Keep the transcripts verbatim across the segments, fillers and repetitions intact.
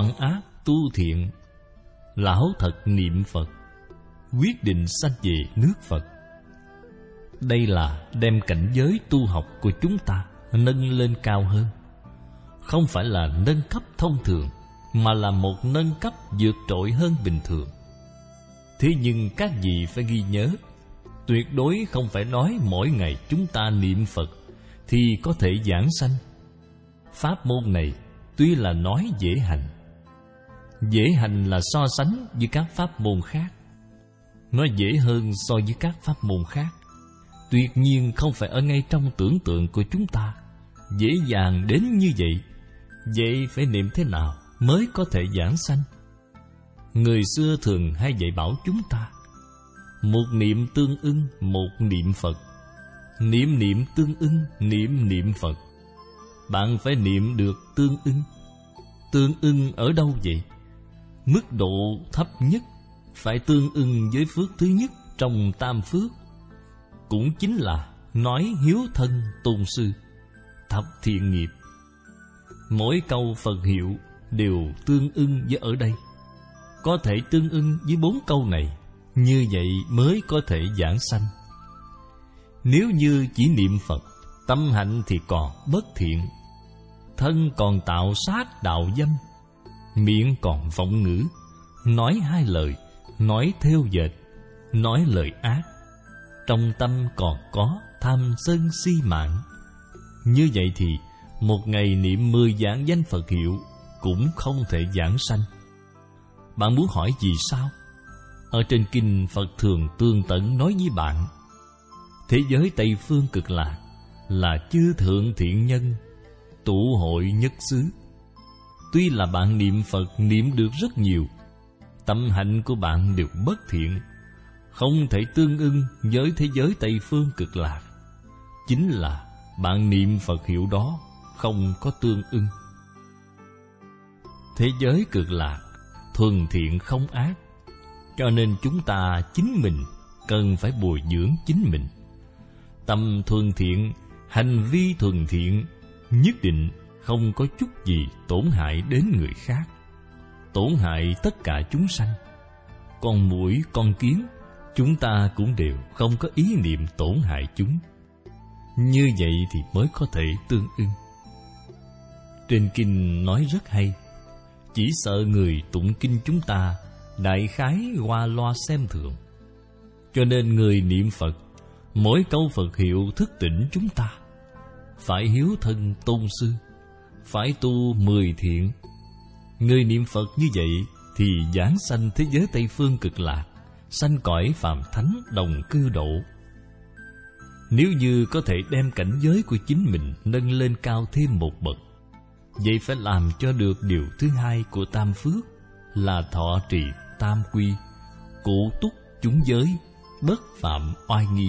đoạn ác tu thiện, lão thật niệm Phật, quyết định sanh về nước Phật. Đây là đem cảnh giới tu học của chúng ta nâng lên cao hơn. Không phải là nâng cấp thông thường, mà là một nâng cấp vượt trội hơn bình thường. Thế nhưng các vị phải ghi nhớ, tuyệt đối không phải nói mỗi ngày chúng ta niệm Phật thì có thể giảng sanh. Pháp môn này tuy là nói dễ hành, dễ hành là so sánh với các pháp môn khác, nó dễ hơn so với các pháp môn khác. Tuyệt nhiên không phải ở ngay trong tưởng tượng của chúng ta dễ dàng đến như vậy. Vậy phải niệm thế nào mới có thể giảng sanh? Người xưa thường hay dạy bảo chúng ta, một niệm tương ưng một niệm Phật, niệm niệm tương ưng niệm niệm Phật. Bạn phải niệm được tương ưng. Tương ưng ở đâu vậy? Mức độ thấp nhất phải tương ưng với phước thứ nhất trong tam phước, cũng chính là nói hiếu thân tôn sư, thập thiện nghiệp. Mỗi câu Phật hiệu đều tương ưng với ở đây. Có thể tương ưng với bốn câu này, như vậy mới có thể giảng sanh. Nếu như chỉ niệm Phật, tâm hạnh thì còn bất thiện, thân còn tạo sát đạo dâm, miệng còn vọng ngữ, nói hai lời, nói theo dệt, nói lời ác, trong tâm còn có tham sân si mạng. Như vậy thì một ngày niệm mười vạn danh Phật hiệu cũng không thể giảng sanh. Bạn muốn hỏi vì sao? Ở trên kinh Phật thường tường tận nói với bạn, thế giới Tây Phương Cực Lạc là chư thượng thiện nhân tụ hội nhất xứ. Tuy là bạn niệm Phật niệm được rất nhiều, tâm hạnh của bạn đều bất thiện, không thể tương ưng với thế giới Tây Phương Cực Lạc. Chính là bạn niệm Phật hiệu đó không có tương ưng. Thế giới Cực Lạc thuần thiện không ác, cho nên chúng ta chính mình cần phải bồi dưỡng chính mình. Tâm thuần thiện, hành vi thuần thiện, nhất định không có chút gì tổn hại đến người khác, tổn hại tất cả chúng sanh. Con muỗi, con kiến, chúng ta cũng đều không có ý niệm tổn hại chúng. Như vậy thì mới có thể tương ưng. Trên kinh nói rất hay, chỉ sợ người tụng kinh chúng ta đại khái qua loa xem thường. Cho nên người niệm Phật, mỗi câu Phật hiệu thức tỉnh chúng ta. Phải hiếu thân tôn sư, phải tu mười thiện. Người niệm Phật như vậy thì giảng sanh thế giới Tây Phương Cực Lạc, sanh cõi phàm thánh đồng cư độ. Nếu như có thể đem cảnh giới của chính mình nâng lên cao thêm một bậc, vậy phải làm cho được điều thứ hai của tam phước là thọ trì tam quy, cụ túc chúng giới, bất phạm oai nghi.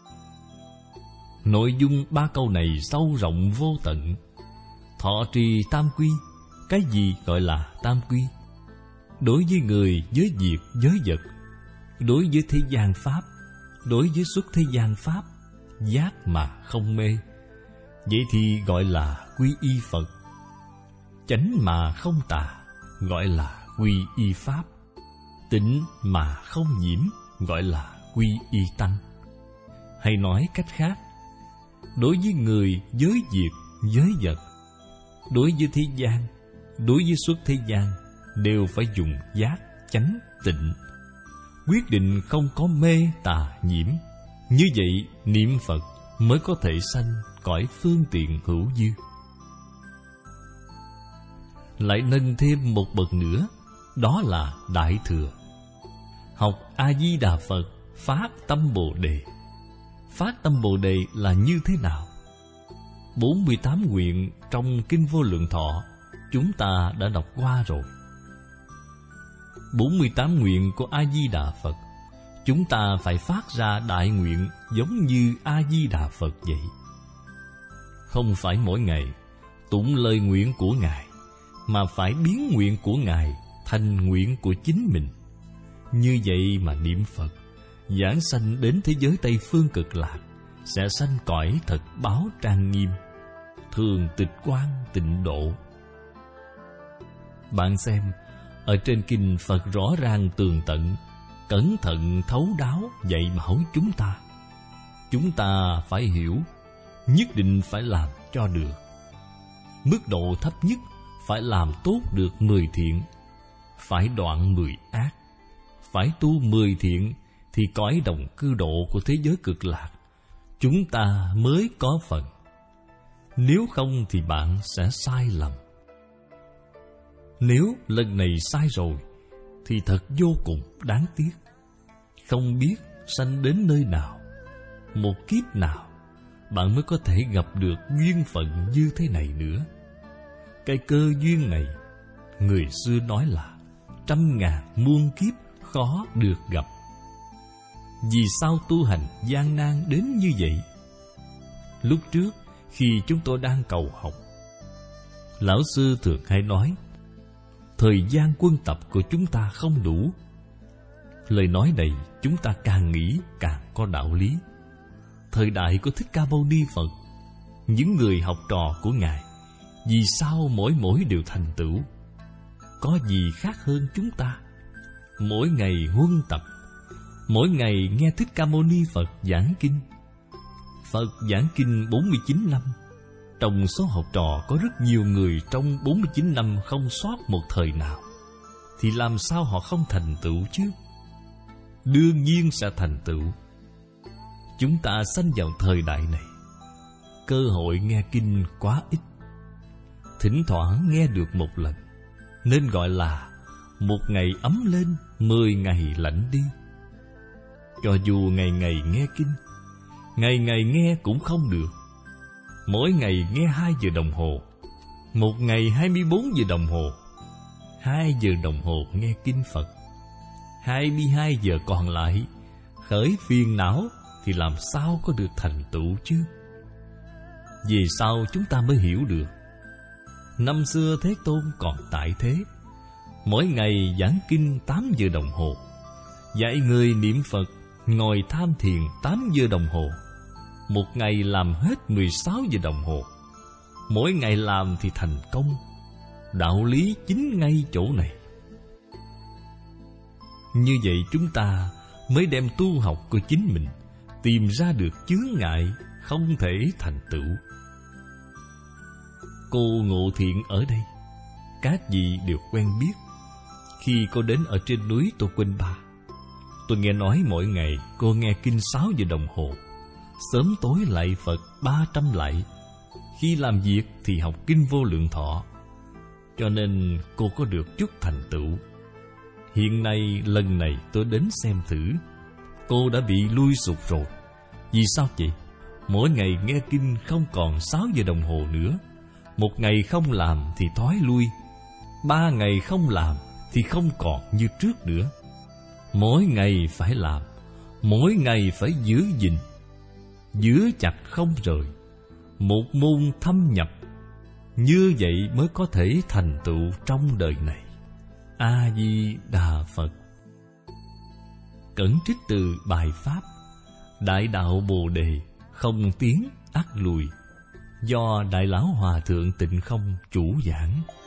Nội dung ba câu này sâu rộng vô tận. Thọ trì tam quy, cái gì gọi là tam quy? Đối với người, với việc, với vật, đối với thế gian pháp, đối với xuất thế gian pháp, giác mà không mê, vậy thì gọi là quy y Phật. Chánh mà không tà, gọi là quy y Pháp. Tịnh mà không nhiễm, gọi là quy y Tăng. Hay nói cách khác, đối với người, với việc, với vật, đối với thế gian, đối với xuất thế gian, đều phải dùng giác, chánh, tịnh. Quyết định không có mê, tà, nhiễm. Như vậy niệm Phật mới có thể sanh cõi phương tiện hữu dư. Lại nâng thêm một bậc nữa, đó là Đại Thừa. Học A-di-đà Phật, phát tâm Bồ Đề. Phát tâm Bồ Đề là như thế nào? bốn mươi tám nguyện trong Kinh Vô Lượng Thọ chúng ta đã đọc qua rồi. bốn mươi tám nguyện của A-di-đà Phật, chúng ta phải phát ra đại nguyện giống như A-di-đà Phật vậy. Không phải mỗi ngày tụng lời nguyện của Ngài, mà phải biến nguyện của Ngài thành nguyện của chính mình. Như vậy mà niệm Phật, giảng sanh đến thế giới Tây Phương Cực Lạc, sẽ sanh cõi thật báo trang nghiêm, thường tịch quan tịnh độ. Bạn xem, ở trên kinh Phật rõ ràng tường tận, cẩn thận thấu đáo dạy bảo chúng ta. Chúng ta phải hiểu, nhất định phải làm cho được. Mức độ thấp nhất phải làm tốt được mười thiện, phải đoạn mười ác, phải tu mười thiện, thì cõi đồng cư độ của thế giới cực lạc chúng ta mới có phần. Nếu không thì bạn sẽ sai lầm. Nếu lần này sai rồi thì thật vô cùng đáng tiếc. Không biết sanh đến nơi nào, một kiếp nào bạn mới có thể gặp được duyên phận như thế này nữa. Cái cơ duyên này, người xưa nói là trăm ngàn muôn kiếp khó được gặp. Vì sao tu hành gian nan đến như vậy? Lúc trước khi chúng tôi đang cầu học, lão sư thường hay nói thời gian quân tập của chúng ta không đủ. Lời nói này chúng ta càng nghĩ càng có đạo lý. Thời đại của Thích Ca Mâu Ni Phật, những người học trò của Ngài, vì sao mỗi mỗi đều thành tựu? Có gì khác hơn chúng ta? Mỗi ngày huân tập, mỗi ngày nghe Thích Ca Mâu Ni Phật giảng kinh. Phật giảng kinh bốn mươi chín năm, trong số học trò có rất nhiều người trong bốn mươi chín năm không sót một thời nào, thì làm sao họ không thành tựu chứ? Đương nhiên sẽ thành tựu. Chúng ta sanh vào thời đại này, cơ hội nghe kinh quá ít, thỉnh thoảng nghe được một lần, nên gọi là một ngày ấm lên, mười ngày lạnh đi. Cho dù ngày ngày nghe kinh, ngày ngày nghe cũng không được. Mỗi ngày nghe hai giờ đồng hồ, một ngày hai mươi bốn giờ đồng hồ. Hai giờ đồng hồ nghe kinh Phật, hai mươi hai giờ còn lại khởi phiền não, thì làm sao có được thành tựu chứ? Vì sao chúng ta mới hiểu được? Năm xưa Thế Tôn còn tại thế, mỗi ngày giảng kinh tám giờ đồng hồ, dạy người niệm Phật, ngồi tham thiền tám giờ đồng hồ. Một ngày làm hết mười sáu giờ đồng hồ. Mỗi ngày làm thì thành công. Đạo lý chính ngay chỗ này. Như vậy chúng ta mới đem tu học của chính mình tìm ra được chướng ngại không thể thành tựu. Cô Ngộ Thiện ở đây, các vị đều quen biết. Khi cô đến ở trên núi Tô Quỳnh Ba, tôi nghe nói mỗi ngày cô nghe kinh sáu giờ đồng hồ, sớm tối lạy Phật ba trăm lạy. Khi làm việc thì học kinh Vô Lượng Thọ, cho nên cô có được chút thành tựu. Hiện nay lần này tôi đến xem thử, cô đã bị lui sụt rồi. Vì sao vậy? Mỗi ngày nghe kinh không còn sáu giờ đồng hồ nữa. Một ngày không làm thì thoái lui, ba ngày không làm thì không còn như trước nữa. Mỗi ngày phải làm, mỗi ngày phải giữ gìn, giữ chặt không rời, một môn thâm nhập. Như vậy mới có thể thành tựu trong đời này. A Di Đà Phật. Cẩn trích từ bài pháp Đại đạo Bồ Đề không tiến ắt lùi, do Đại lão Hòa thượng Tịnh Không chủ giảng.